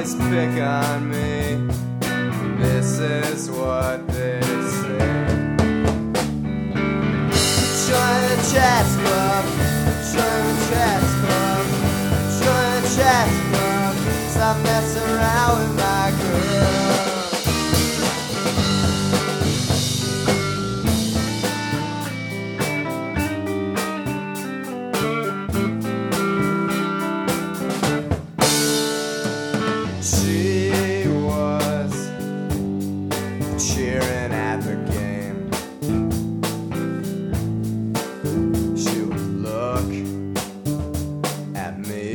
always pick on me. This is what they say. Join the chess club, join the chess club, join the chess club. Stop messing around with my girl. She was cheering at the game. She would look at me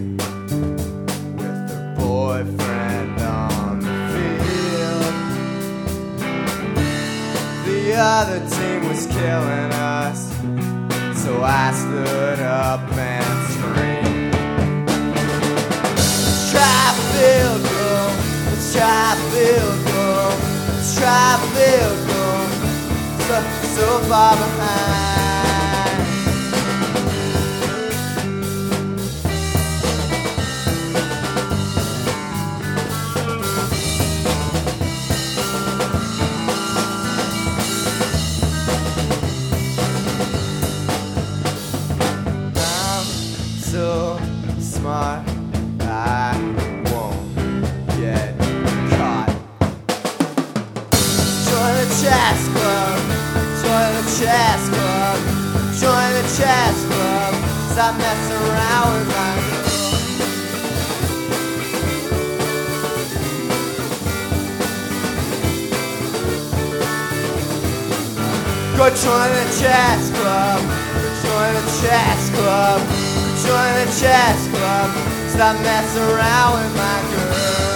with her boyfriend on the field. The other team was killing us, so I stood up and screamed. Field goal, let's try field goal, let's try field goal. So far behind. I'm so smart, I chess club, join the chess club, join the chess club. Stop messing around with my girl. Go join the chess club, join the chess club, join the chess club. Stop messing around with my girl.